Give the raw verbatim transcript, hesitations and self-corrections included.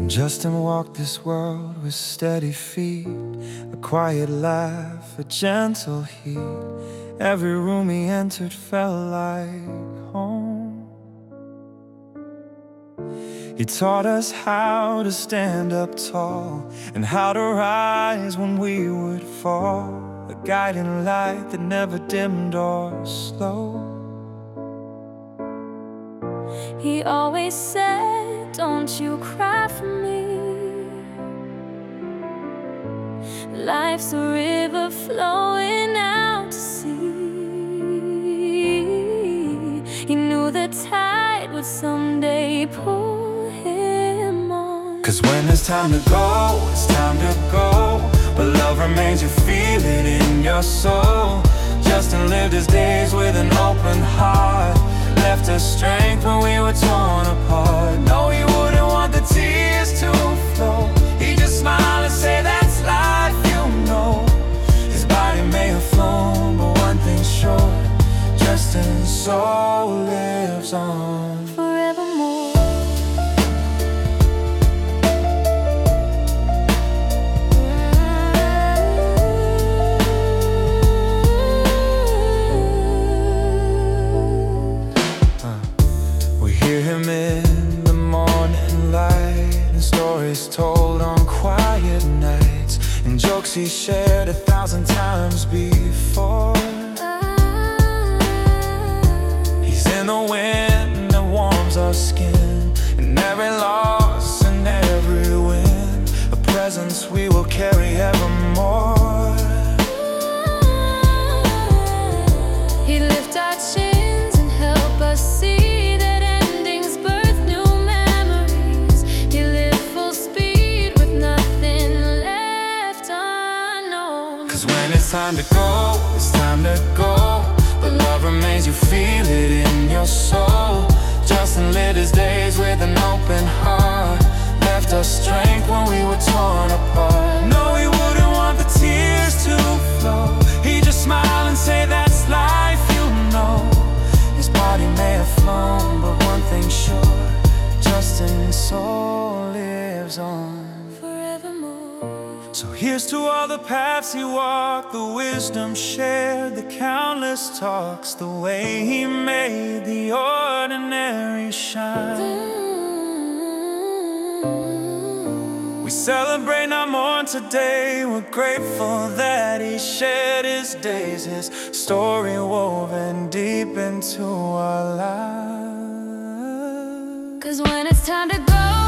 Justin walked this world with steady feet, a quiet laugh, a gentle heat. Every room he entered felt like home. He taught us how to stand up tall and how to rise when we would fall, a guiding light that never dimmed or slowed. He always said, don't you cry for me. Life's a river flowing out to sea. He knew the tide would someday pull him on. 'Cause when it's time to go, it's time to go, but love remains, you feel it in your soul. Justin lived his days with an open heart, left us strength when we were torn apart. No, he wouldn't want the tears to flow. He just smiled and say, that's life, you know. His body may have flown, but one thing's sure, Justin's soul lives on forevermore. In the morning light, and stories told on quiet nights, and jokes he shared a thousand times before. He's in the wind that warms our skin, in every loss and every win, a presence we will carry evermore. He lifts our chins and help us see it's time to go, it's time to go, but love remains, you feel it in your soul. Justin lived his days with an open heart, left us strength when we were torn apart. No, he wouldn't want the tears to flow. He just smiled and say, that's life, you know. His body may have flown, but one thing's sure, Justin's soul lives on. So here's to all the paths he walked, the wisdom shared, the countless talks, the way he made the ordinary shine. We celebrate, not mourn today. We're grateful that he shared his days, his story woven deep into our lives. 'Cause when it's time to go,